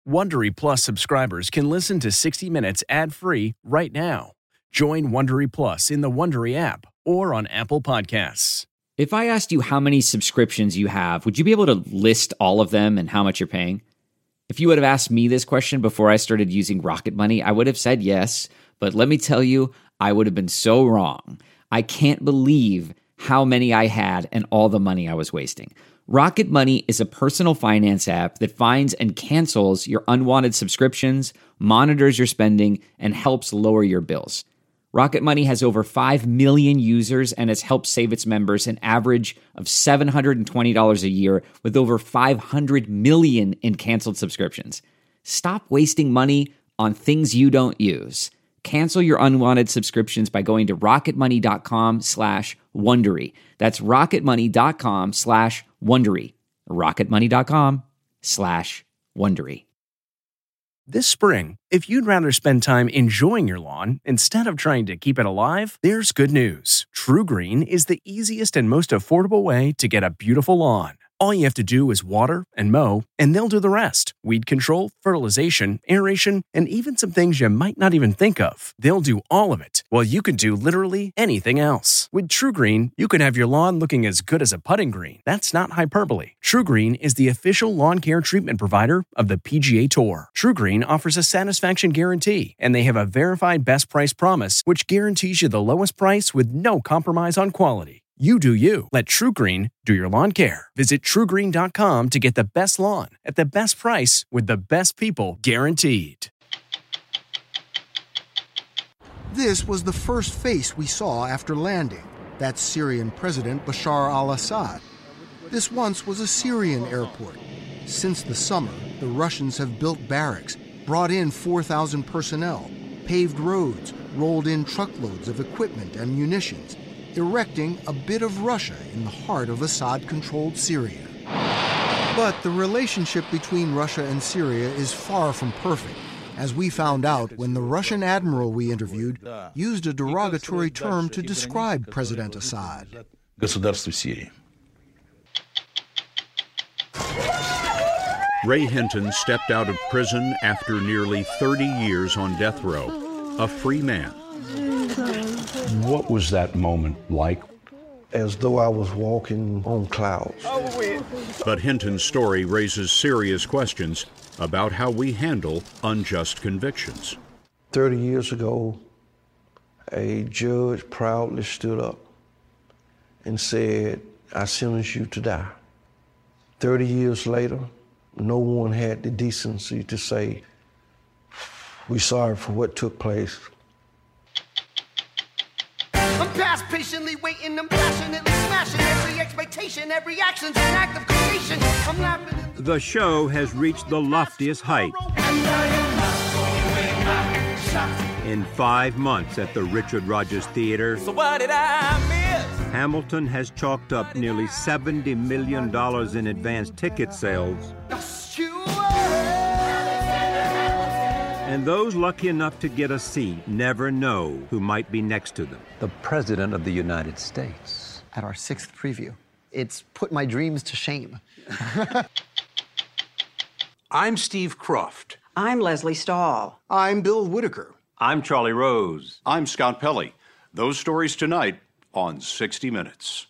Wondery Plus subscribers can listen to 60 Minutes ad-free right now. Join Wondery Plus in the Wondery app or on Apple Podcasts. If I asked you how many subscriptions you have, would you be able to list all of them and how much you're paying? If you would have asked me this question before I started using Rocket Money, I would have said yes, but let me tell you, I would have been so wrong. I can't believe how many I had and all the money I was wasting. Rocket Money is a personal finance app that finds and cancels your unwanted subscriptions, monitors your spending, and helps lower your bills. Rocket Money has over 5 million users and has helped save its members an average of $720 a year with over 500 million in canceled subscriptions. Stop wasting money on things you don't use. Cancel your unwanted subscriptions by going to rocketmoney.com/Wondery. That's rocketmoney.com/Wondery. rocketmoney.com/Wondery. This spring, if you'd rather spend time enjoying your lawn instead of trying to keep it alive, there's good news. True Green is the easiest and most affordable way to get a beautiful lawn. All you have to do is water and mow, and they'll do the rest. Weed control, fertilization, aeration, and even some things you might not even think of. They'll do all of it, while you can do literally anything else. With True Green, you can have your lawn looking as good as a putting green. That's not hyperbole. True Green is the official lawn care treatment provider of the PGA Tour. True Green offers a satisfaction guarantee, and they have a verified best price promise, which guarantees you the lowest price with no compromise on quality. You do you. Let True Green do your lawn care. Visit TrueGreen.com to get the best lawn at the best price with the best people guaranteed. This was the first face we saw after landing. That's Syrian President Bashar al-Assad. This once was a Syrian airport. Since the summer, the Russians have built barracks, brought in 4,000 personnel, paved roads, rolled in truckloads of equipment and munitions, erecting a bit of Russia in the heart of Assad-controlled Syria. But the relationship between Russia and Syria is far from perfect, as we found out when the Russian admiral we interviewed used a derogatory term to describe President Assad. Ray Hinton stepped out of prison after nearly 30 years on death row, a free man. What was that moment like? As though I was walking on clouds. But Hinton's story raises serious questions about how we handle unjust convictions. 30 years ago, a judge proudly stood up and said, "I sentence you to die." 30 years later, no one had the decency to say, "We're sorry for what took place." I'm past patiently waiting, I'm passionately smashing every expectation, every action's an act of creation. I'm laughing. The show has reached the loftiest height. In 5 months at the Richard Rodgers Theater, So what did I miss? Hamilton has chalked up nearly $70 million in advance ticket sales. And those lucky enough to get a seat never know who might be next to them. The President of the United States. At our 6th preview. It's put my dreams to shame. I'm Steve Kroft. I'm Leslie Stahl. I'm Bill Whitaker. I'm Charlie Rose. I'm Scott Pelley. Those stories tonight on 60 Minutes.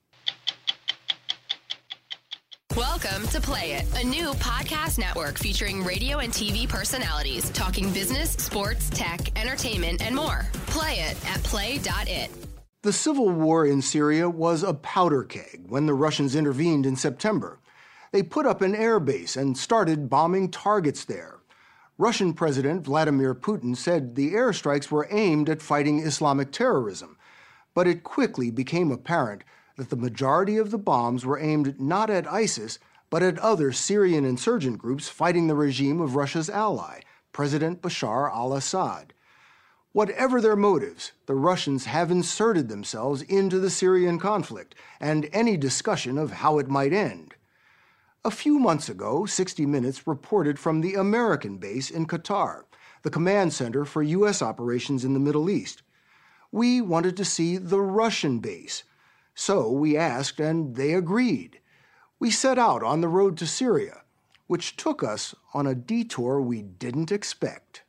Welcome to Play It, a new podcast network featuring radio and TV personalities talking business, sports, tech, entertainment, and more. Play it at play.it. The civil war in Syria was a powder keg when the Russians intervened in September. They put up an air base and started bombing targets there. Russian President Vladimir Putin said the airstrikes were aimed at fighting Islamic terrorism, but it quickly became apparent that the majority of the bombs were aimed not at ISIS, but at other Syrian insurgent groups fighting the regime of Russia's ally, President Bashar al-Assad. Whatever their motives, the Russians have inserted themselves into the Syrian conflict and any discussion of how it might end. A few months ago, 60 Minutes reported from the American base in Qatar, the command center for U.S. operations in the Middle East. We wanted to see the Russian base. So we asked, and they agreed. We set out on the road to Syria. which took us on a detour we didn't expect.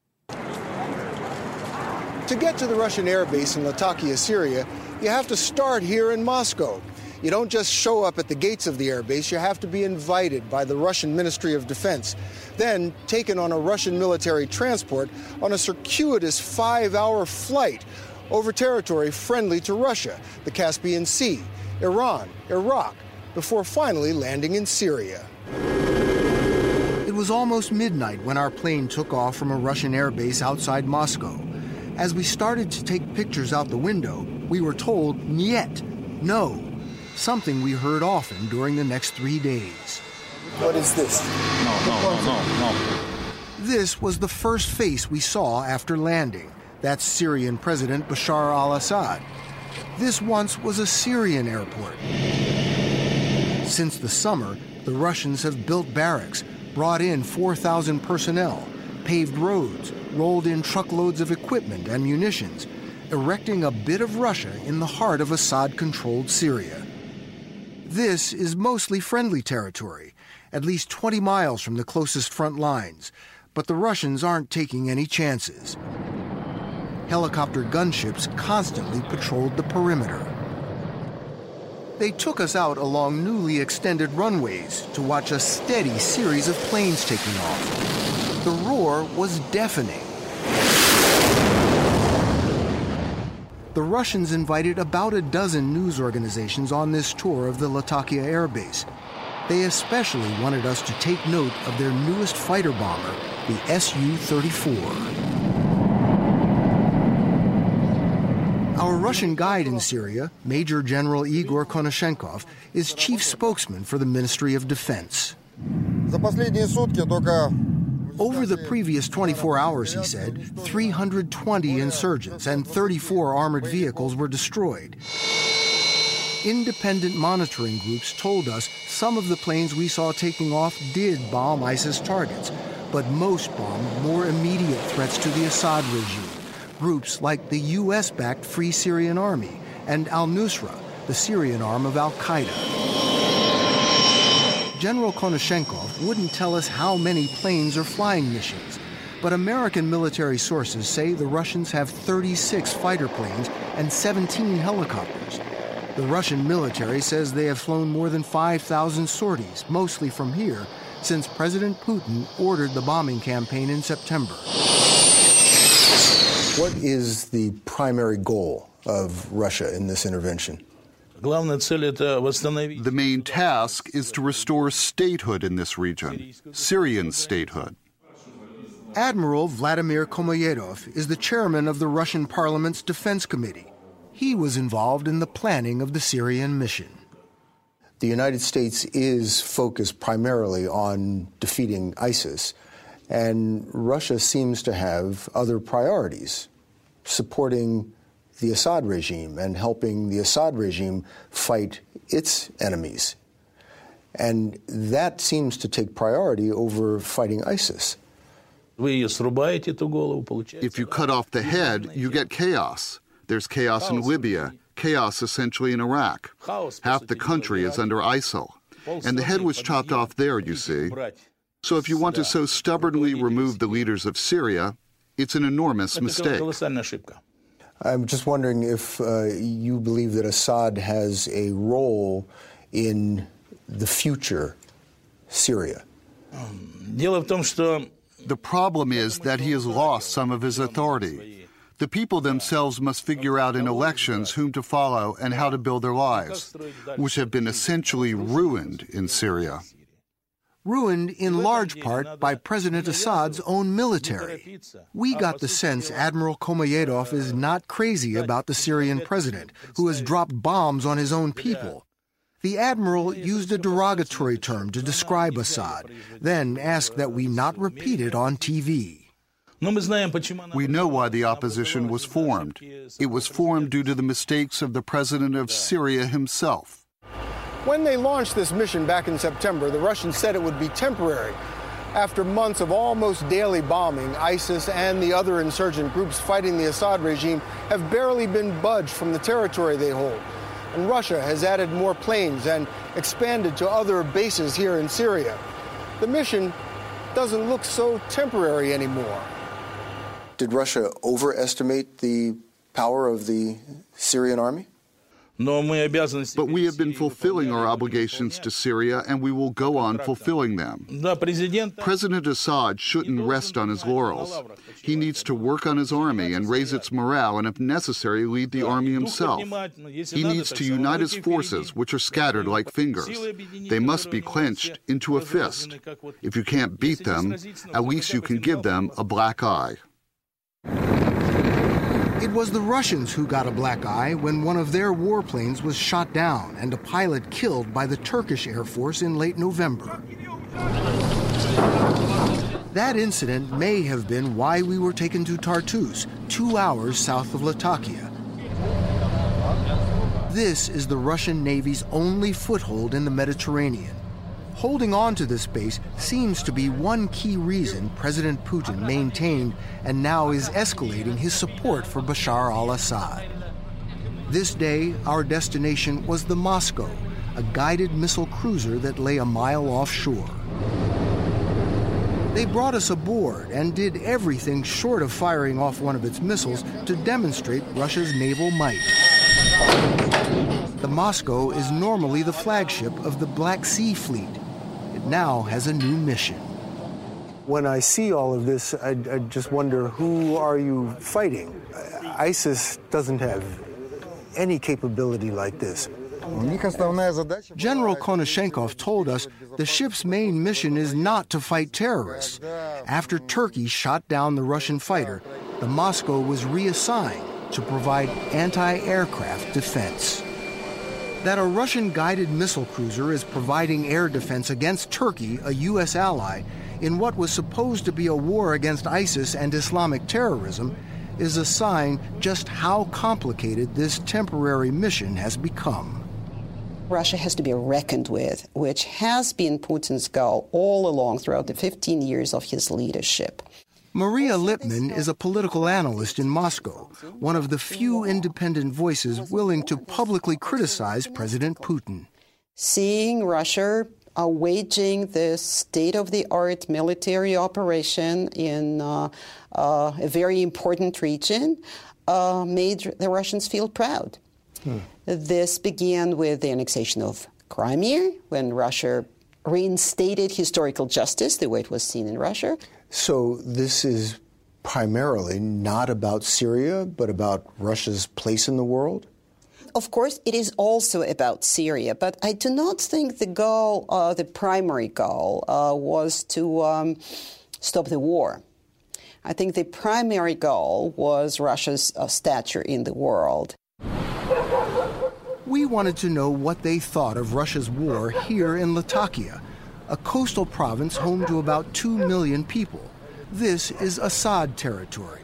To get to the Russian air base in Latakia, Syria, you have to start here in Moscow. You don't just show up at the gates of the air base, you have to be invited by the Russian Ministry of Defense, then taken on a Russian military transport on a circuitous 5-hour flight over territory friendly to Russia, the Caspian Sea, Iran, Iraq, before finally landing in Syria. It was almost midnight when our plane took off from a Russian air base outside Moscow. As we started to take pictures out the window, we were told, "Niet," no, something we heard often during the next 3 days. What is this? No. This was the first face we saw after landing. That's Syrian President Bashar al-Assad. This once was a Syrian airport. Since the summer, the Russians have built barracks, brought in 4,000 personnel, paved roads, rolled in truckloads of equipment and munitions, erecting a bit of Russia in the heart of Assad-controlled Syria. This is mostly friendly territory, at least 20 miles from the closest front lines, but the Russians aren't taking any chances. Helicopter gunships constantly patrolled the perimeter. They took us out along newly extended runways to watch a steady series of planes taking off. The roar was deafening. The Russians invited about a dozen news organizations on this tour of the Latakia Air Base. They especially wanted us to take note of their newest fighter bomber, the Su-34. Our Russian guide in Syria, Major General Igor Konashenkov, is chief spokesman for the Ministry of Defense. Over the previous 24 hours, he said, 320 insurgents and 34 armored vehicles were destroyed. Independent monitoring groups told us some of the planes we saw taking off did bomb ISIS targets, but most bombed more immediate threats to the Assad regime. Groups like the U.S.-backed Free Syrian Army and al-Nusra, the Syrian arm of al-Qaeda. General Konashenkov wouldn't tell us how many planes are flying missions, but American military sources say the Russians have 36 fighter planes and 17 helicopters. The Russian military says they have flown more than 5,000 sorties, mostly from here, since President Putin ordered the bombing campaign in September. What is the primary goal of Russia in this intervention? The main task is to restore statehood in this region, Syrian statehood. Admiral Vladimir Komoyedov is the chairman of the Russian Parliament's Defense Committee. He was involved in the planning of the Syrian mission. The United States is focused primarily on defeating ISIS, and Russia seems to have other priorities, supporting the Assad regime and helping the Assad regime fight its enemies. And that seems to take priority over fighting ISIS. If you cut off the head, you get chaos. There's chaos in Libya, chaos essentially in Iraq. Half the country is under ISIL. And the head was chopped off there, you see. So if you want to so stubbornly remove the leaders of Syria, it's an enormous mistake. I'm just wondering if you believe that Assad has a role in the future Syria. The problem is that he has lost some of his authority. The people themselves must figure out in elections whom to follow and how to build their lives, which have been essentially ruined in Syria. Ruined in large part by President Assad's own military. We got the sense Admiral Komoyedov is not crazy about the Syrian president, who has dropped bombs on his own people. The admiral used a derogatory term to describe Assad, then asked that we not repeat it on TV. We know why the opposition was formed. It was formed due to the mistakes of the president of Syria himself. When they launched this mission back in September, the Russians said it would be temporary. After months of almost daily bombing, ISIS and the other insurgent groups fighting the Assad regime have barely been budged from the territory they hold. And Russia has added more planes and expanded to other bases here in Syria. the mission doesn't look so temporary anymore. Did Russia overestimate the power of the Syrian army? But we have been fulfilling our obligations to Syria, and we will go on fulfilling them. President Assad shouldn't rest on his laurels. He needs to work on his army and raise its morale, and if necessary, lead the army himself. He needs to unite his forces, which are scattered like fingers. They must be clenched into a fist. If you can't beat them, at least you can give them a black eye. It was the Russians who got a black eye when one of their warplanes was shot down and a pilot killed by the Turkish Air Force in late November. That incident may have been why we were taken to Tartus, 2 hours south of Latakia. This is the Russian Navy's only foothold in the Mediterranean. Holding on to this base seems to be one key reason President Putin maintained and now is escalating his support for Bashar al-Assad. This day, our destination was the Moscow, a guided missile cruiser that lay a mile offshore. They brought us aboard and did everything short of firing off one of its missiles to demonstrate Russia's naval might. The Moscow is normally the flagship of the Black Sea Fleet. It now has a new mission. When I see all of this, I just wonder, who are you fighting? ISIS doesn't have any capability like this. General Konashenkov told us the ship's main mission is not to fight terrorists. After Turkey shot down the Russian fighter, the Moscow was reassigned to provide anti-aircraft defense. That a Russian guided missile cruiser is providing air defense against Turkey, a U.S. ally, in what was supposed to be a war against ISIS and Islamic terrorism, is a sign just how complicated this temporary mission has become. Russia has to be reckoned with, which has been Putin's goal all along throughout the 15 years of his leadership. Maria Lipman is a political analyst in Moscow, one of the few independent voices willing to publicly criticize President Putin. Seeing Russia waging the state-of-the-art military operation in a very important region made the Russians feel proud. This began with the annexation of Crimea, when Russia reinstated historical justice the way it was seen in Russia. So this is primarily not about Syria, but about Russia's place in the world? Of course, it is also about Syria, but I do not think the goal, the primary goal, was to stop the war. I think the primary goal was Russia's stature in the world. We wanted to know what they thought of Russia's war here in Latakia, a coastal province home to about 2 million people. This is Assad territory.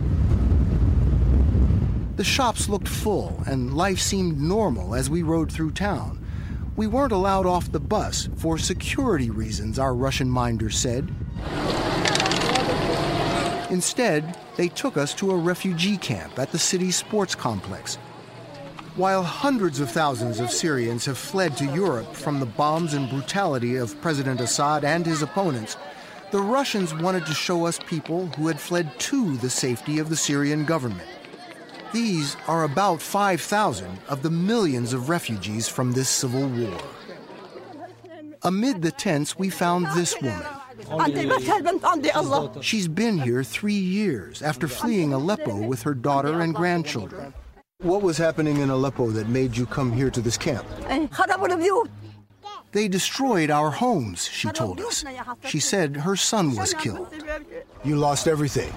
The shops looked full and life seemed normal as we rode through town. We weren't allowed off the bus for security reasons, our Russian minder said. Instead, they took us to a refugee camp at the city's sports complex. While hundreds of thousands of Syrians have fled to Europe from the bombs and brutality of President Assad and his opponents, the Russians wanted to show us people who had fled to the safety of the Syrian government. These are about 5,000 of the millions of refugees from this civil war. Amid the tents, we found this woman. She's been here 3 years after fleeing Aleppo with her daughter and grandchildren. What was happening in Aleppo that made you come here to this camp? They destroyed our homes, she told us. She said her son was killed. You lost everything.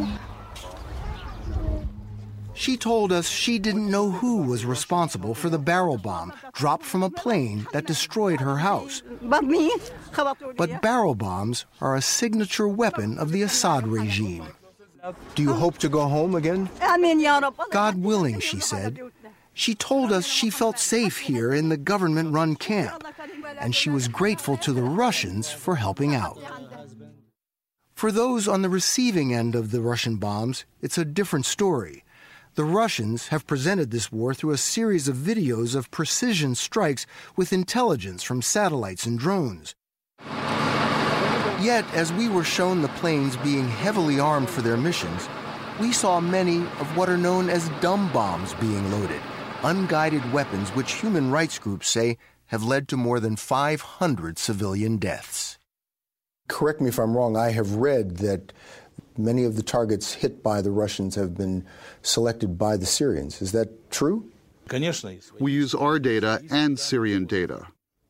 She told us she didn't know who was responsible for the barrel bomb dropped from a plane that destroyed her house. But barrel bombs are a signature weapon of the Assad regime. Do you hope to go home again? God willing, she said. She told us she felt safe here in the government-run camp, and she was grateful to the Russians for helping out. For those on the receiving end of the Russian bombs, it's a different story. The Russians have presented this war through a series of videos of precision strikes with intelligence from satellites and drones. Yet, as we were shown the planes being heavily armed for their missions, we saw many of what are known as dumb bombs being loaded, unguided weapons which human rights groups say have led to more than 500 civilian deaths. Correct me if I'm wrong, I have read that many of the targets hit by the Russians have been selected by the Syrians. Is that true? We use our data and Syrian data.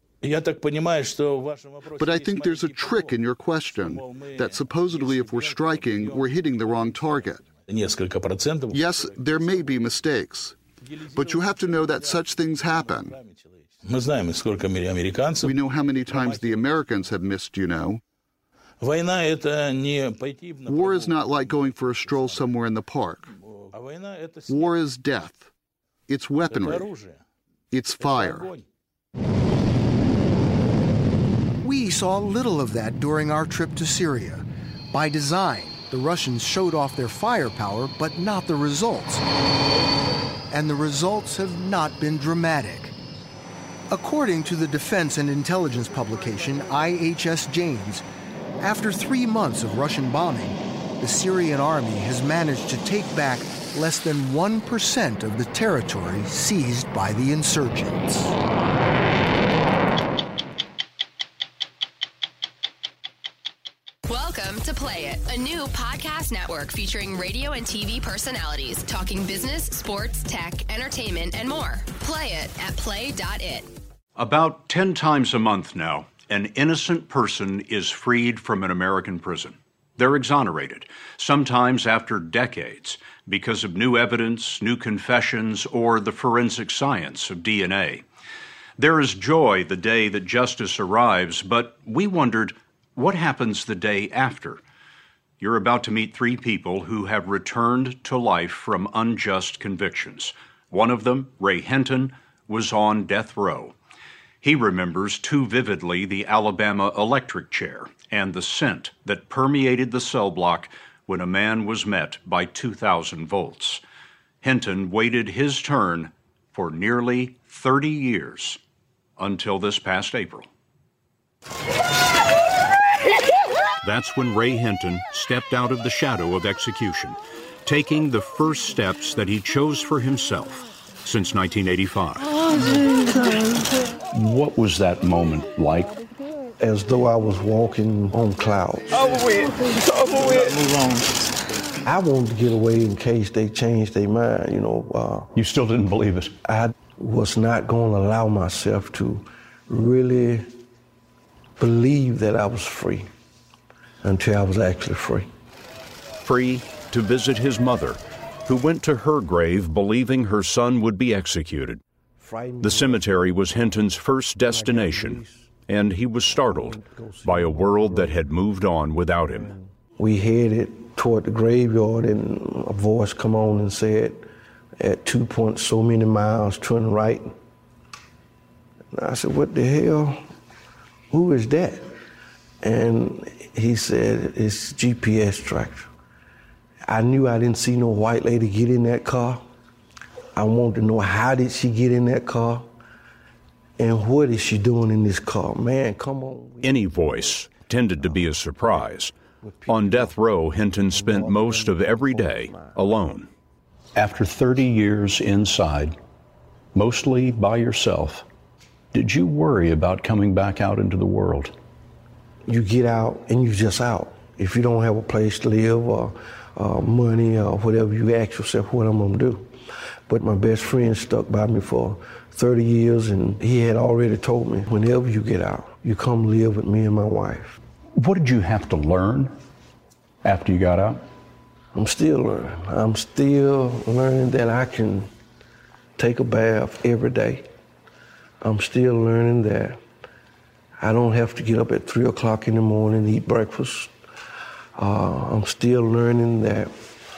But I think there's a trick in your question, that supposedly if we're striking, we're hitting the wrong target. Yes, there may be mistakes, but you have to know that such things happen. We know how many times the Americans have missed, you know. War is not like going for a stroll somewhere in the park. War is death. It's weaponry. It's fire. We saw little of that during our trip to Syria. By design, the Russians showed off their firepower, but not the results. And the results have not been dramatic. According to the defense and intelligence publication IHS Janes, after 3 months of Russian bombing, the Syrian army has managed to take back less than 1% of the territory seized by the insurgents. Welcome to Play It, a new podcast network featuring radio and TV personalities talking business, sports, tech, entertainment, and more. Play it at play.it. About 10 times a month now, an innocent person is freed from an American prison. They're exonerated, sometimes after decades, because of new evidence, new confessions, or the forensic science of DNA. There is joy the day that justice arrives, but we wondered, what happens the day after? You're about to meet 3 people who have returned to life from unjust convictions. One of them, Ray Hinton, was on death row. He remembers too vividly the Alabama electric chair and the scent that permeated the cell block when a man was met by 2,000 volts. Hinton waited his turn for nearly 30 years until this past April. That's when Ray Hinton stepped out of the shadow of execution, taking the first steps that he chose for himself since 1985. What was that moment like? As though I was walking on clouds. Over with. Move on. I wanted to get away in case they changed their mind, you know. You still didn't believe it? I was not going to allow myself to really believe that I was free until I was actually free. Free to visit his mother, who went to her grave believing her son would be executed. The cemetery was Hinton's first destination, and he was startled by a world that had moved on without him. We headed toward the graveyard, and a voice come on and said, at 2 point so many miles, turn right. And I said, what the hell? Who is that? And he said, it's GPS tracker. I knew I didn't see no white lady get in that car. I wanted to know, how did she get in that car? And what is she doing in this car? Man, come on. Any voice tended to be a surprise. On death row, Hinton spent most of every day alone. After 30 years inside, mostly by yourself, did you worry about coming back out into the world? You get out and you're just out. If you don't have a place to live or money or whatever, you ask yourself what I'm going to do. But my best friend stuck by me for 30 years, and he had already told me, whenever you get out, you come live with me and my wife. What did you have to learn after you got out? I'm still learning. I'm still learning that I can take a bath every day. I'm still learning that I don't have to get up at 3 o'clock in the morning and eat breakfast. I'm still learning that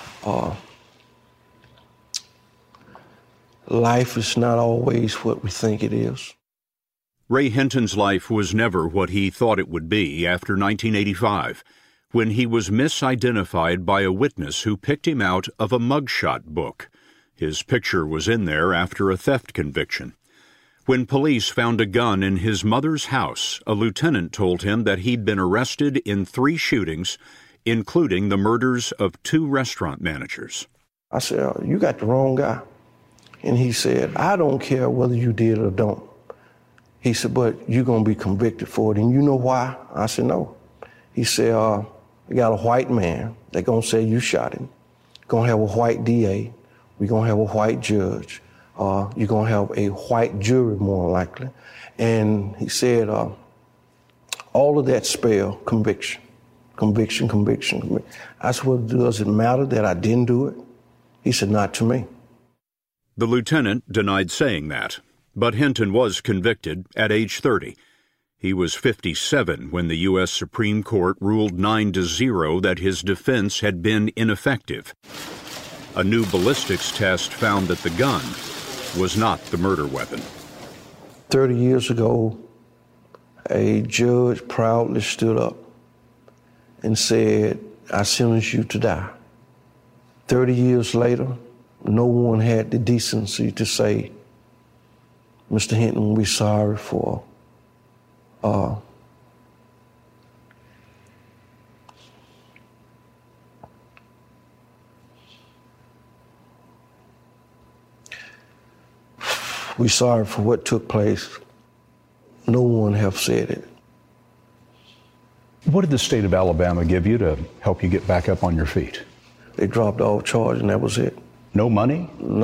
life is not always what we think it is. Ray Hinton's life was never what he thought it would be after 1985, when he was misidentified by a witness who picked him out of a mugshot book. His picture was in there after a theft conviction. When police found a gun in his mother's house, a lieutenant told him that he'd been arrested in 3 shootings, including the murders of 2 restaurant managers. I said, you got the wrong guy. And he said, I don't care whether you did or don't. He said, but you're going to be convicted for it. And you know why? I said, no. He said, we got a white man. They're going to say you shot him. Going to have a white DA. We're going to have a white judge. You're going to have a white jury, more likely. And he said, all of that spell conviction. Conviction, conviction, conviction. I said, well, does it matter that I didn't do it? He said, not to me. The lieutenant denied saying that, but Hinton was convicted at age 30. He was 57 when the U.S. Supreme Court ruled 9-0 that his defense had been ineffective. A new ballistics test found that the gun was not the murder weapon. 30 years ago, a judge proudly stood up and said, I sentence you to die. 30 years later, no one had the decency to say, Mr. Hinton, we're sorry for we're sorry for what took place. No one have said it. What did the state of Alabama give you to help you get back up on your feet? They dropped all charge and that was it. No money?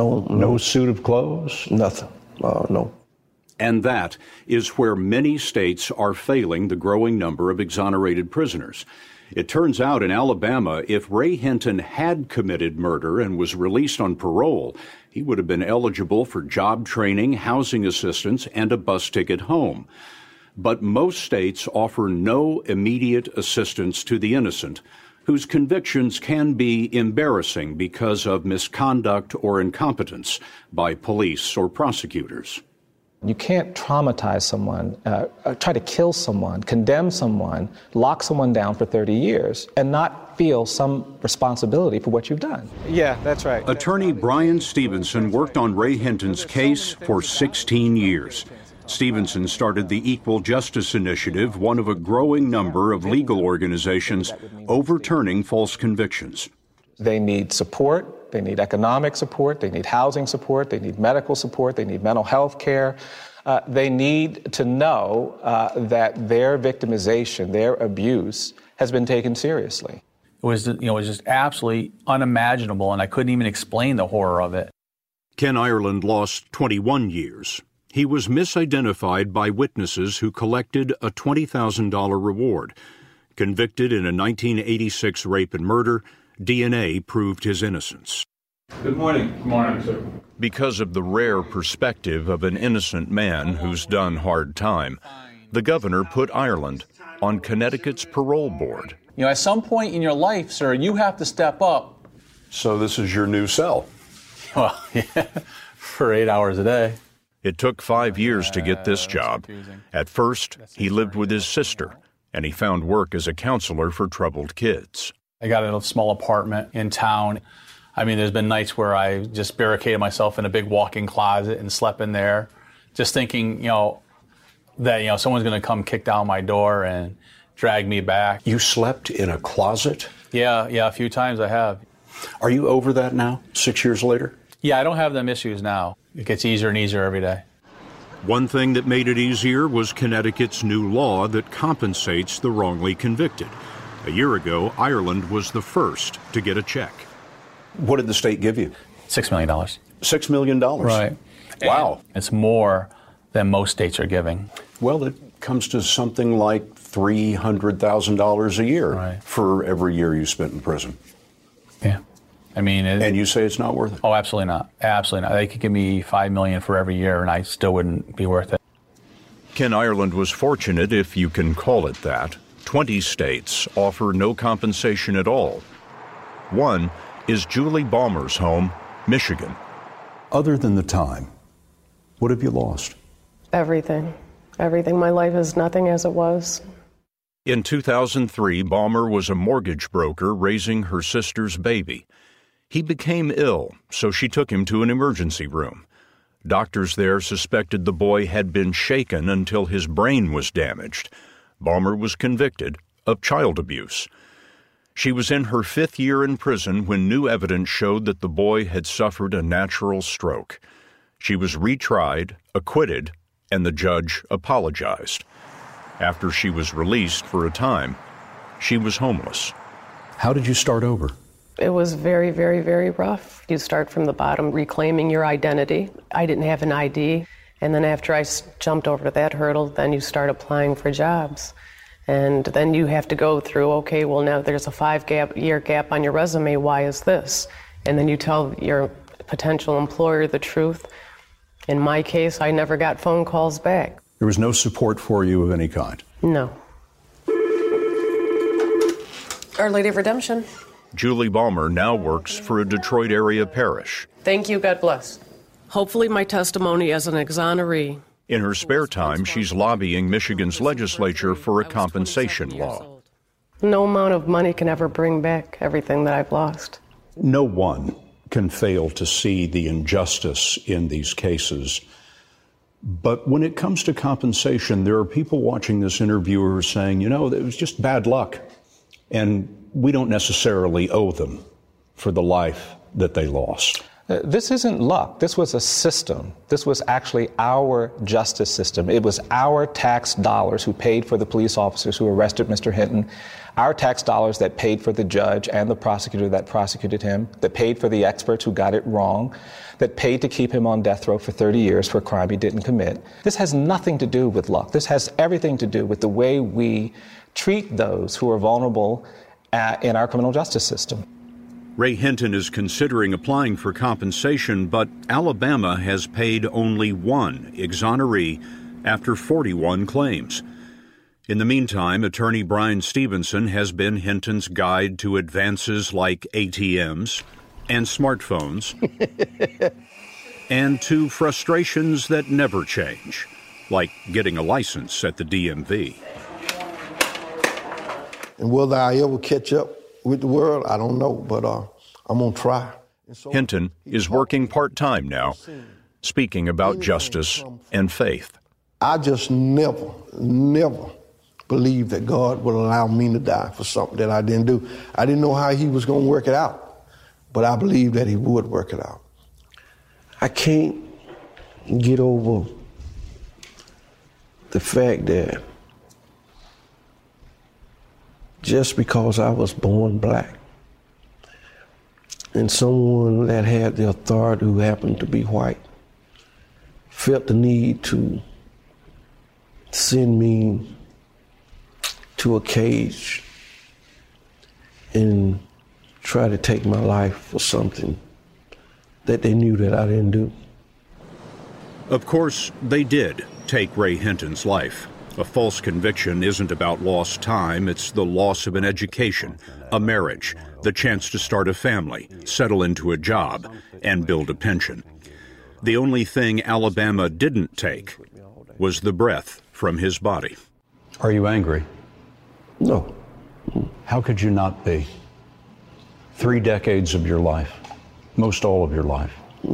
No suit of clothes? Nothing. No. And that is where many states are failing the growing number of exonerated prisoners. It turns out in Alabama, if Ray Hinton had committed murder and was released on parole, he would have been eligible for job training, housing assistance, and a bus ticket home. But most states offer no immediate assistance to the innocent, whose convictions can be embarrassing because of misconduct or incompetence by police or prosecutors. You can't traumatize someone, try to kill someone, condemn someone, lock someone down for 30 years, and not feel some responsibility for what you've done. Yeah, that's right. Attorney Brian Stevenson worked on Ray Hinton's case for 16 years. Stevenson started the Equal Justice Initiative, one of a growing number of legal organizations overturning false convictions. They need support, they need economic support, they need housing support, they need medical support, they need mental health care. They need to know that their victimization, their abuse, has been taken seriously. It was just absolutely unimaginable, and I couldn't even explain the horror of it. Ken Ireland lost 21 years. He was misidentified by witnesses who collected a $20,000 reward. Convicted in a 1986 rape and murder, DNA proved his innocence. Good morning. Good morning, sir. Because of the rare perspective of an innocent man who's done hard time, the governor put Ireland on Connecticut's parole board. At some point in your life, sir, you have to step up. So this is your new cell? Well, yeah, for 8 hours a day. It took 5 years to get this job. At first, he lived with his sister, and he found work as a counselor for troubled kids. I got a small apartment in town. I mean, there's been nights where I just barricaded myself in a big walk-in closet and slept in there, just thinking, that, someone's going to come kick down my door and drag me back. You slept in a closet? Yeah, a few times I have. Are you over that now, 6 years later? Yeah, I don't have them issues now. It gets easier and easier every day. One thing that made it easier was Connecticut's new law that compensates the wrongly convicted. A year ago, Ireland was the first to get a check. What did the state give you? $6 million. $6 million? Right. Wow. And it's more than most states are giving. Well, it comes to something like $300,000 a year for every year you spent in prison. Yeah. I mean, and you say it's not worth it? Oh, absolutely not. Absolutely not. They could give me $5 million for every year, and I still wouldn't be worth it. Ken Ireland was fortunate, if you can call it that. 20 states offer no compensation at all. One is Julie Baumer's home, Michigan. Other than the time, what have you lost? Everything. Everything. My life is nothing as it was. In 2003, Baumer was a mortgage broker raising her sister's baby. He became ill, so she took him to an emergency room. Doctors there suspected the boy had been shaken until his brain was damaged. Balmer was convicted of child abuse. She was in her 5th year in prison when new evidence showed that the boy had suffered a natural stroke. She was retried, acquitted, and the judge apologized. After she was released for a time, she was homeless. How did you start over? It was very, very, very rough. You start from the bottom, reclaiming your identity. I didn't have an ID. And then after I jumped over that hurdle, then you start applying for jobs. And then you have to go through, okay, well, now there's a 5-year gap on your resume. Why is this? And then you tell your potential employer the truth. In my case, I never got phone calls back. There was no support for you of any kind? No. Our Lady of Redemption. Julie Balmer now works for a Detroit area parish. Thank you, God bless. Hopefully my testimony as an exoneree. In her spare time, she's lobbying Michigan's legislature for a compensation law. No amount of money can ever bring back everything that I've lost. No one can fail to see the injustice in these cases. But when it comes to compensation, there are people watching this interview who are saying, it was just bad luck. And we don't necessarily owe them for the life that they lost. This isn't luck. This was a system. This was actually our justice system. It was our tax dollars who paid for the police officers who arrested Mr. Hinton, our tax dollars that paid for the judge and the prosecutor that prosecuted him, that paid for the experts who got it wrong, that paid to keep him on death row for 30 years for a crime he didn't commit. This has nothing to do with luck. This has everything to do with the way we treat those who are vulnerable in our criminal justice system. Ray Hinton is considering applying for compensation, but Alabama has paid only one exoneree after 41 claims. In the meantime, attorney Brian Stevenson has been Hinton's guide to advances like ATMs and smartphones, and to frustrations that never change, like getting a license at the DMV. And whether I ever catch up with the world, I don't know, but I'm going to try. Hinton is working part-time now, speaking about justice and faith. I just never believed that God would allow me to die for something that I didn't do. I didn't know how he was going to work it out, but I believed that he would work it out. I can't get over the fact that just because I was born black and someone that had the authority who happened to be white felt the need to send me to a cage and try to take my life for something that they knew that I didn't do. Of course, they did take Ray Hinton's life. A false conviction isn't about lost time, it's the loss of an education, a marriage, the chance to start a family, settle into a job, and build a pension. The only thing Alabama didn't take was the breath from his body. Are you angry? No. How could you not be? 3 decades of your life, most all of your life.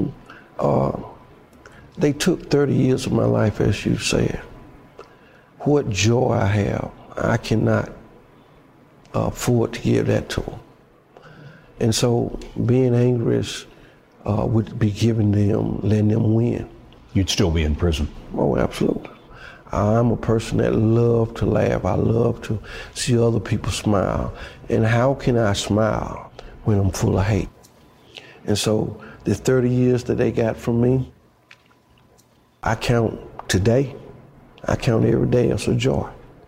They took 30 years of my life, as you said. What joy I have, I cannot afford to give that to them. And so being angry would be giving them, letting them win. You'd still be in prison? Oh, absolutely. I'm a person that love to laugh. I love to see other people smile. And how can I smile when I'm full of hate? And so the 30 years that they got from me, I count today. I count every day as a joy.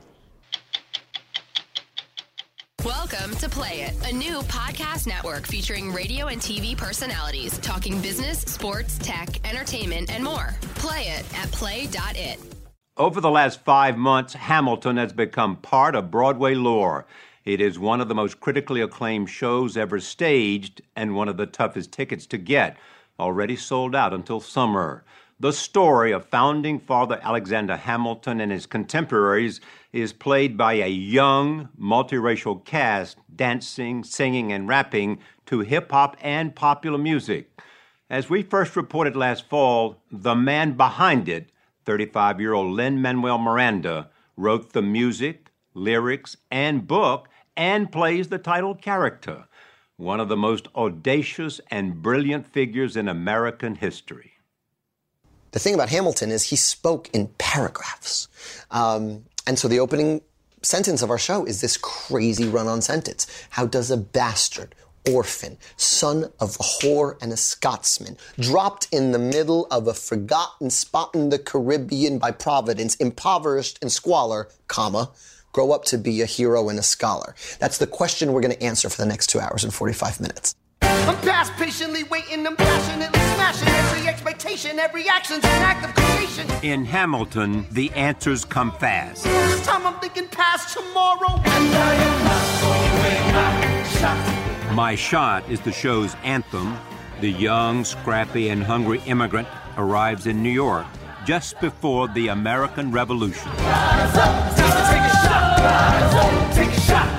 Welcome to Play It, a new podcast network featuring radio and TV personalities talking business, sports, tech, entertainment, and more. Play it at play.it. Over the last 5 months, Hamilton has become part of Broadway lore. It is one of the most critically acclaimed shows ever staged and one of the toughest tickets to get, already sold out until summer. The story of founding father Alexander Hamilton and his contemporaries is played by a young, multiracial cast dancing, singing, and rapping to hip-hop and popular music. As we first reported last fall, the man behind it, 35-year-old Lin-Manuel Miranda, wrote the music, lyrics, and book, and plays the title character, one of the most audacious and brilliant figures in American history. The thing about Hamilton is he spoke in paragraphs. And so the opening sentence of our show is this crazy run-on sentence. How does a bastard, orphan, son of a whore and a Scotsman, dropped in the middle of a forgotten spot in the Caribbean by Providence, impoverished in squalor, comma, grow up to be a hero and a scholar? That's the question we're going to answer for the next 2 hours and 45 minutes. I'm past patiently waiting, I'm passionately smashing every expectation, every action's an act of creation. In Hamilton, the answers come fast. This time I'm thinking past tomorrow. And I am not throwing away my shot. My Shot is the show's anthem. The young, scrappy, and hungry immigrant arrives in New York just before the American Revolution. Rise up, take a shot. Rise up, take a shot.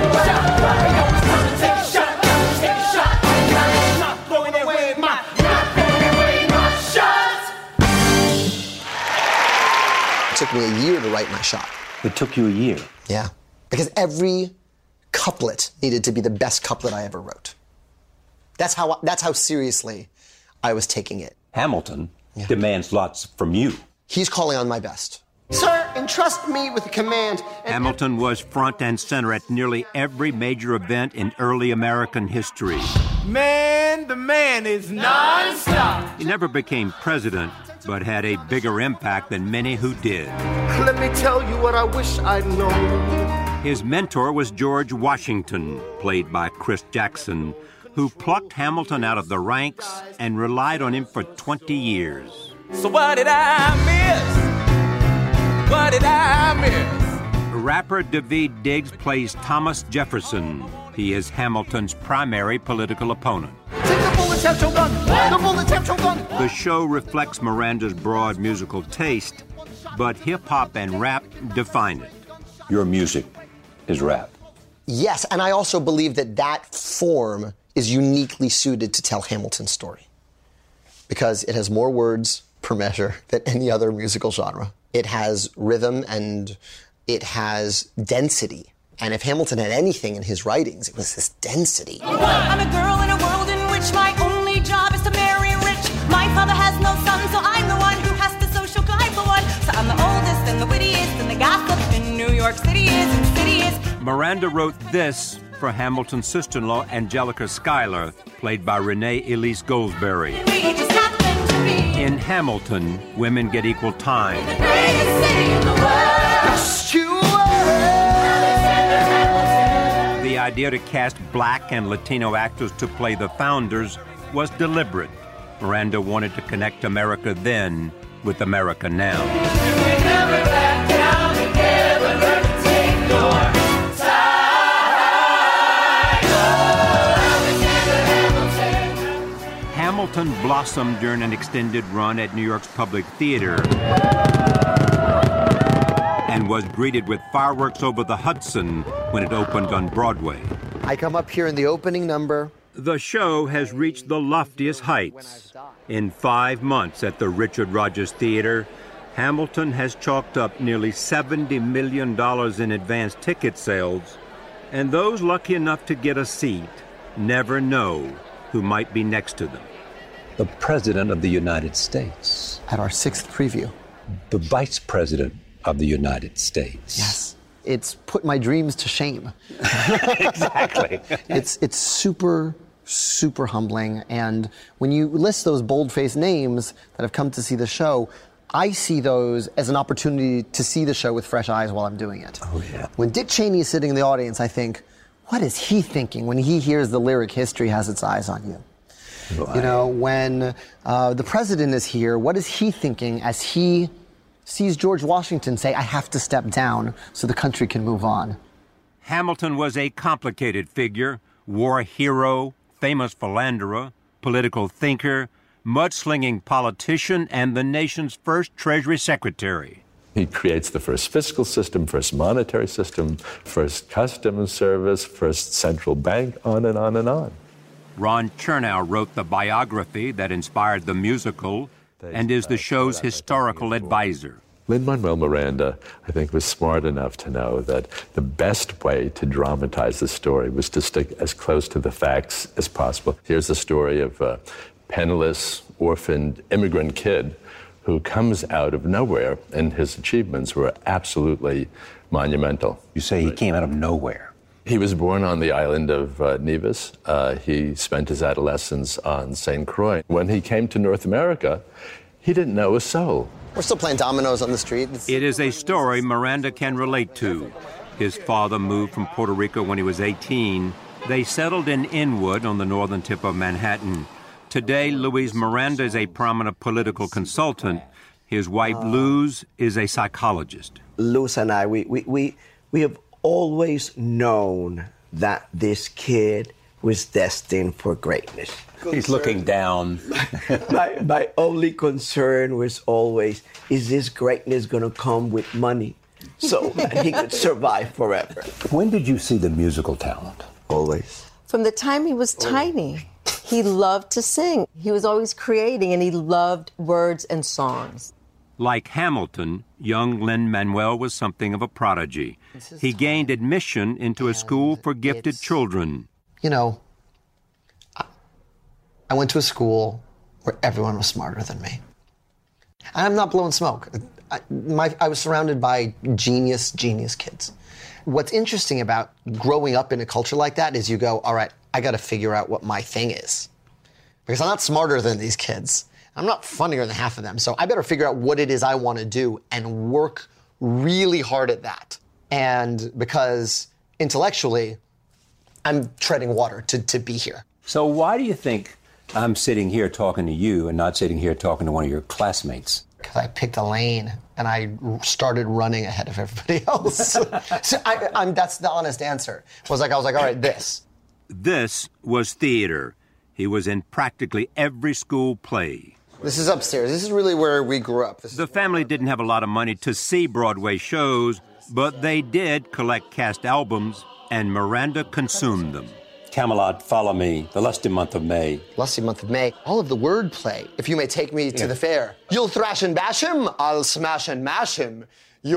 Take a shot. It took me a year to write My Shot. It took you a year? Yeah. Because every couplet needed to be the best couplet I ever wrote. That's how seriously I was taking it. Hamilton demands lots from you. He's calling on my best. Sir, entrust me with the command. Hamilton was front and center at nearly every major event in early American history. Man, the man is non-stop. He never became president, but had a bigger impact than many who did. Let me tell you what I wish I'd known. His mentor was George Washington, played by Chris Jackson, who plucked Hamilton out of the ranks and relied on him for 20 years. So what did I miss? What did I miss? Rapper Daveed Diggs plays Thomas Jefferson. He is Hamilton's primary political opponent. Take the bullets, have your gun. The bullets, have your gun. The show reflects Miranda's broad musical taste, but hip-hop and rap define it. Your music is rap. Yes, and I also believe that form is uniquely suited to tell Hamilton's story. Because it has more words per measure than any other musical genre. It has rhythm and it has density. And if Hamilton had anything in his writings, it was this density. I'm a girl in a world in which my only job is to marry rich. My father has no son, so I'm the one who has the social guide for one. So I'm the oldest and the wittiest and the gossip in New York City is. Miranda wrote this for Hamilton's sister-in-law, Angelica Schuyler, played by Renee Elise Goldsberry. In Hamilton, women get equal time. The greatest city in the world. The idea to cast black and Latino actors to play the founders was deliberate. Miranda wanted to connect America then with America now. Hamilton blossomed during an extended run at New York's Public Theater and was greeted with fireworks over the Hudson when it opened on Broadway. I come up here in the opening number. The show has reached the loftiest heights. In 5 months at the Richard Rodgers Theater, Hamilton has chalked up nearly $70 million in advance ticket sales, and those lucky enough to get a seat never know who might be next to them. The President of the United States. At our 6th preview. The Vice President of the United States. Yes. It's put my dreams to shame. Exactly. It's super, super humbling. And when you list those bold-faced names that have come to see the show, I see those as an opportunity to see the show with fresh eyes while I'm doing it. Oh, yeah. When Dick Cheney is sitting in the audience, I think, what is he thinking when he hears the lyric, history has its eyes on you? Right. You know, when the president is here, what is he thinking as he sees George Washington say, I have to step down so the country can move on? Hamilton was a complicated figure, war hero, famous philanderer, political thinker, mudslinging politician, and the nation's first Treasury Secretary. He creates the first fiscal system, first monetary system, first customs service, first central bank, on and on and on. Ron Chernow wrote the biography that inspired the musical and is the show's historical advisor. Lin-Manuel Miranda, I think, was smart enough to know that the best way to dramatize the story was to stick as close to the facts as possible. Here's the story of a penniless, orphaned immigrant kid who comes out of nowhere, and his achievements were absolutely monumental. You say he came out of nowhere? He was born on the island of Nevis. He spent his adolescence on St. Croix. When he came to North America, he didn't know a soul. We're still playing dominoes on the street. It is a story Miranda can relate to. His father moved from Puerto Rico when he was 18. They settled in Inwood on the northern tip of Manhattan. Today, Luis Miranda is a prominent political consultant. His wife, Luz, is a psychologist. Luz and I, we have always known that this kid was destined for greatness. He's looking down. My only concern was always, is this greatness going to come with money so that he could survive forever? When did you see the musical talent? Always. From the time he was tiny, he loved to sing. He was always creating, and he loved words and songs. Like Hamilton, young Lin-Manuel was something of a prodigy. He gained admission into a school for gifted children. You know, I went to a school where everyone was smarter than me. And I'm not blowing smoke. I was surrounded by genius kids. What's interesting about growing up in a culture like that is you go, all right, I got to figure out what my thing is. Because I'm not smarter than these kids. I'm not funnier than half of them. So I better figure out what it is I want to do and work really hard at that. And because intellectually, I'm treading water to be here. So why do you think I'm sitting here talking to you and not sitting here talking to one of your classmates? Because I picked a lane and I started running ahead of everybody else. So that's the honest answer. I was like, all right, this. This was theater. He was in practically every school play. This is upstairs. This is really where we grew up. The family didn't have a lot of money to see Broadway shows, but they did collect cast albums, and Miranda consumed them. Camelot, Follow Me, The Lusty Month of May. Lusty Month of May. All of the wordplay. If you may take me to the fair. You'll thrash and bash him, I'll smash and mash him. He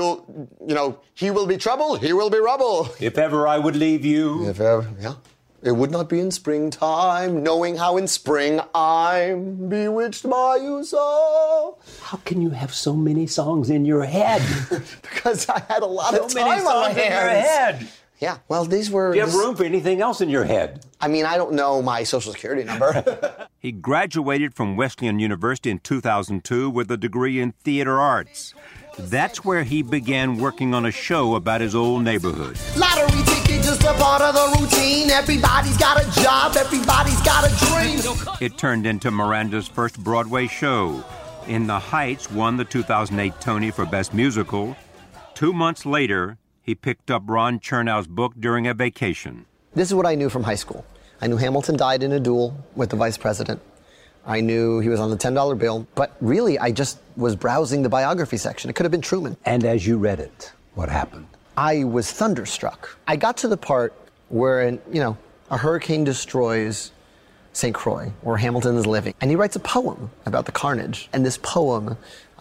will be trouble, he will be rubble. If ever I would leave you. If ever, yeah. It would not be in springtime, knowing how in spring I'm bewitched by you so. How can you have so many songs in your head? Because I had a lot of time on my hands. In your head. Yeah, well, these were... Do you have room for anything else in your head? I mean, I don't know my social security number. He graduated from Wesleyan University in 2002 with a degree in theater arts. That's where he began working on a show about his old neighborhood. Lottery ticket, just a part of the routine. Everybody's got a job, everybody's got a dream. It turned into Miranda's first Broadway show. In the Heights won the 2008 Tony for Best Musical. 2 months later, he picked up Ron Chernow's book during a vacation. This is what I knew from high school. I knew Hamilton died in a duel with the vice president. I knew he was on the $10 bill, but really I just was browsing the biography section. It could have been Truman. And as you read it, what happened? I was thunderstruck. I got to the part where, a hurricane destroys St. Croix, where Hamilton is living, and he writes a poem about the carnage, and this poem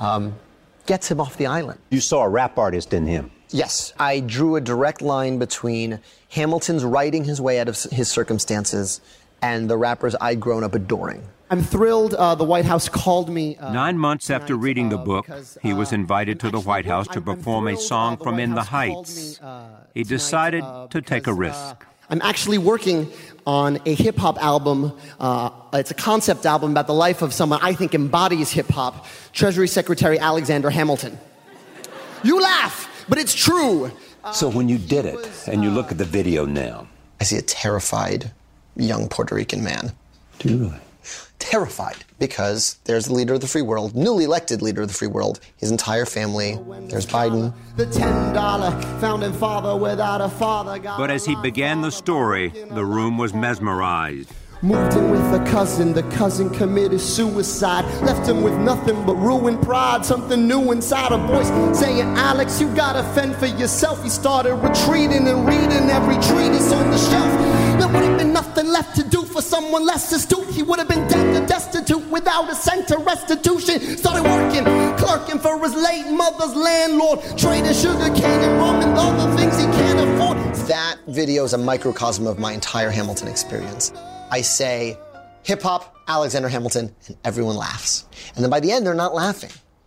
gets him off the island. You saw a rap artist in him. Yes, I drew a direct line between Hamilton's writing his way out of his circumstances and the rappers I'd grown up adoring. I'm thrilled the White House called me. 9 months after reading the book, he was invited to the White House to perform a song from In the Heights. He decided to take a risk. I'm actually working on a hip-hop album. It's a concept album about the life of someone I think embodies hip-hop, Treasury Secretary Alexander Hamilton. You laugh, but it's true. So when you did it, and you look at the video now, I see a terrified young Puerto Rican man. Do you really? Terrified, because there's the leader of the free world, newly elected leader of the free world, his entire family. There's Biden. The $10 founding father without a father. But as he began the story, the room was mesmerized. Moved in with a cousin, the cousin committed suicide. Left him with nothing but ruined pride, something new inside, a voice saying, Alex, you gotta fend for yourself. He started retreating and reading every treatise on the shelf. There would have been nothing left to do for someone less astute, he would have been dead and destitute without a cent of restitution. Started working, clerking for his late mother's landlord, trading sugar cane and rum and other things he can't afford. That video is a microcosm of my entire Hamilton experience. I say, hip-hop, Alexander Hamilton, and everyone laughs. And then by the end, they're not laughing.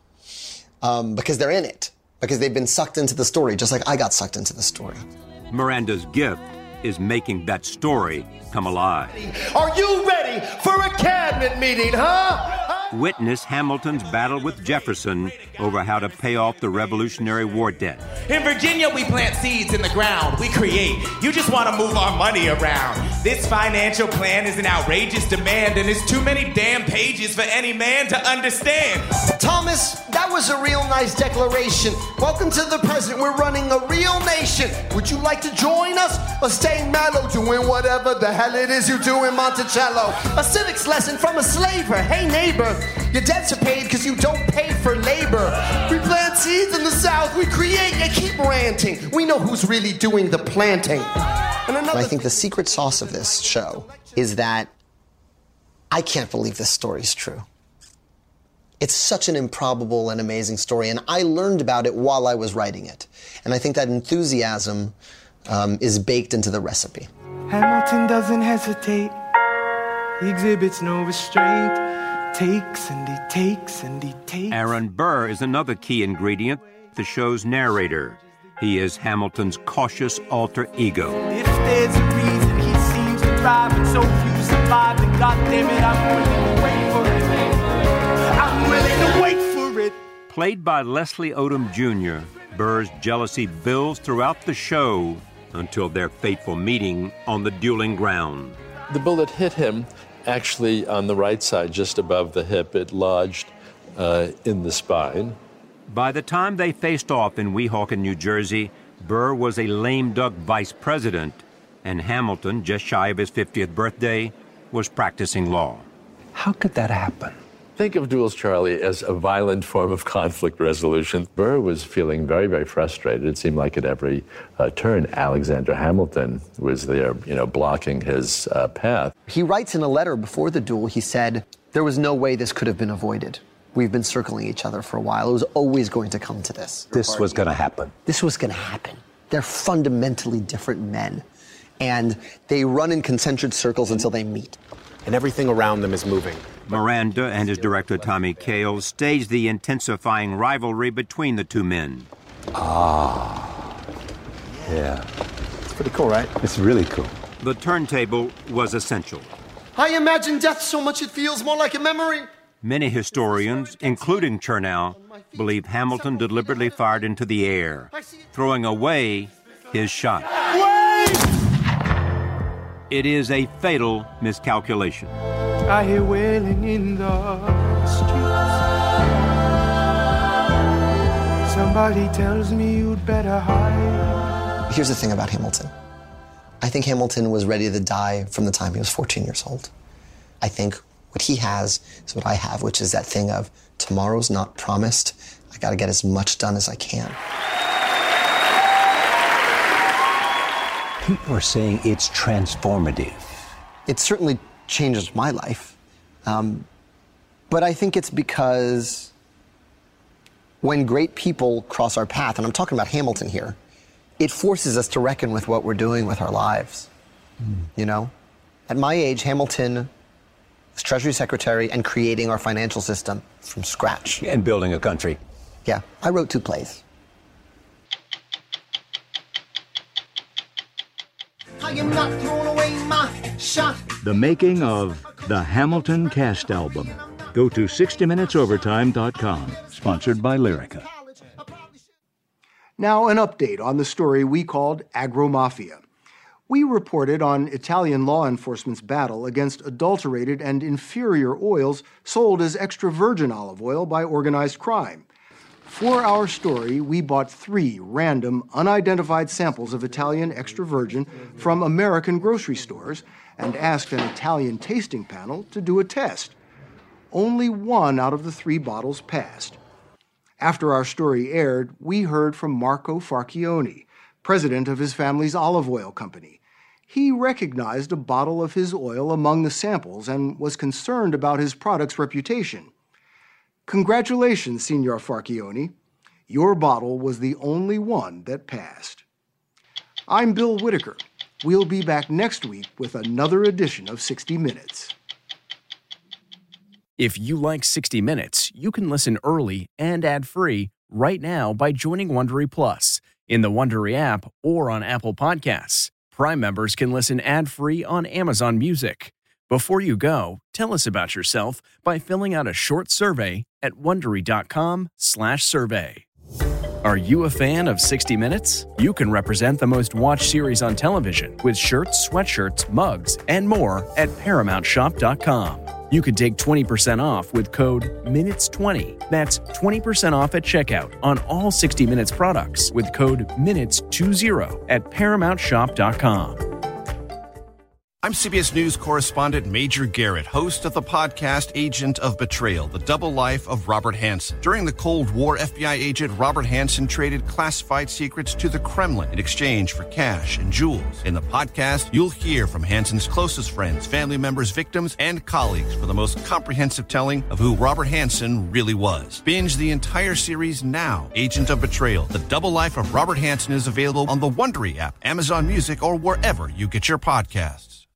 Because they're in it. Because they've been sucked into the story, just like I got sucked into the story. Miranda's gift is making that story come alive. Are you ready for a cabinet meeting, huh? Witness Hamilton's battle with Jefferson over how to pay off the Revolutionary War debt. In Virginia, we plant seeds in the ground. We create. You just want to move our money around. This financial plan is an outrageous demand, and it's too many damn pages for any man to understand. Thomas, that was a real nice declaration. Welcome to the president. We're running a real nation. Would you like to join us or stay mellow doing whatever the hell it is you do in Monticello? A civics lesson from a slaver. Hey, neighbor, your debts are paid because you don't pay for labor. We plant seeds in the South. We create and keep ranting. We know who's really doing the planting. And I think the secret sauce of this show is that I can't believe this story is true. It's such an improbable and amazing story, and I learned about it while I was writing it. And I think that enthusiasm is baked into the recipe. Hamilton doesn't hesitate. He exhibits no restraint. Takes and he takes and he takes. Aaron Burr is another key ingredient, the show's narrator. He is Hamilton's cautious alter ego. If there's a reason he seems to thrive and so few survive, then goddammit, I'm willing to wait for it. I'm willing to wait for it. Played by Leslie Odom Jr., Burr's jealousy builds throughout the show until their fateful meeting on the dueling ground. The bullet hit him actually on the right side, just above the hip. It lodged in the spine. By the time they faced off in Weehawken, New Jersey, Burr was a lame duck vice president, and Hamilton, just shy of his 50th birthday, was practicing law. How could that happen? Think of Duels, Charlie, as a violent form of conflict resolution. Burr was feeling very, very frustrated. It seemed like at every turn, Alexander Hamilton was there, blocking his path. He writes in a letter before the duel, he said, there was no way this could have been avoided. We've been circling each other for a while. It was always going to come to this. This was going to happen. This was going to happen. They're fundamentally different men, and they run in concentric circles until they meet. And everything around them is moving. Miranda and his director, Tommy Kail, staged the intensifying rivalry between the two men. Yeah. It's pretty cool, right? It's really cool. The turntable was essential. I imagine death so much it feels more like a memory. Many historians, including Chernow, believe Hamilton deliberately fired into the air, throwing away his shot. Wait! It is a fatal miscalculation. I hear wailing in the streets. Somebody tells me you'd better hide. Here's the thing about Hamilton. I think Hamilton was ready to die from the time he was 14 years old. I think what he has is what I have, which is that thing of tomorrow's not promised. I got to get as much done as I can. People are saying it's transformative. It certainly changes my life. But I think it's because when great people cross our path, and I'm talking about Hamilton here, it forces us to reckon with what we're doing with our lives. At my age, Hamilton was Treasury Secretary and creating our financial system from scratch. And building a country. Yeah, I wrote 2 plays. I am not throwing away my shot. The making of the Hamilton cast album. Go to 60minutesovertime.com. Sponsored by Lyrica. Now an update on the story we called Agromafia. We reported on Italian law enforcement's battle against adulterated and inferior oils sold as extra virgin olive oil by organized crime. For our story, we bought 3 random, unidentified samples of Italian extra virgin from American grocery stores and asked an Italian tasting panel to do a test. Only 1 out of the 3 bottles passed. After our story aired, we heard from Marco Farchione, president of his family's olive oil company. He recognized a bottle of his oil among the samples and was concerned about his product's reputation. Congratulations, Signor Farchione. Your bottle was the only one that passed. I'm Bill Whitaker. We'll be back next week with another edition of 60 Minutes. If you like 60 Minutes, you can listen early and ad-free right now by joining Wondery Plus in the Wondery app or on Apple Podcasts. Prime members can listen ad-free on Amazon Music. Before you go, tell us about yourself by filling out a short survey at Wondery.com/survey. Are you a fan of 60 Minutes? You can represent the most watched series on television with shirts, sweatshirts, mugs, and more at ParamountShop.com. You can take 20% off with code MINUTES20. That's 20% off at checkout on all 60 Minutes products with code MINUTES20 at ParamountShop.com. I'm CBS News correspondent Major Garrett, host of the podcast Agent of Betrayal, The Double Life of Robert Hanssen. During the Cold War, FBI agent Robert Hanssen traded classified secrets to the Kremlin in exchange for cash and jewels. In the podcast, you'll hear from Hanssen's closest friends, family members, victims, and colleagues for the most comprehensive telling of who Robert Hanssen really was. Binge the entire series now. Agent of Betrayal, The Double Life of Robert Hanssen is available on the Wondery app, Amazon Music, or wherever you get your podcasts.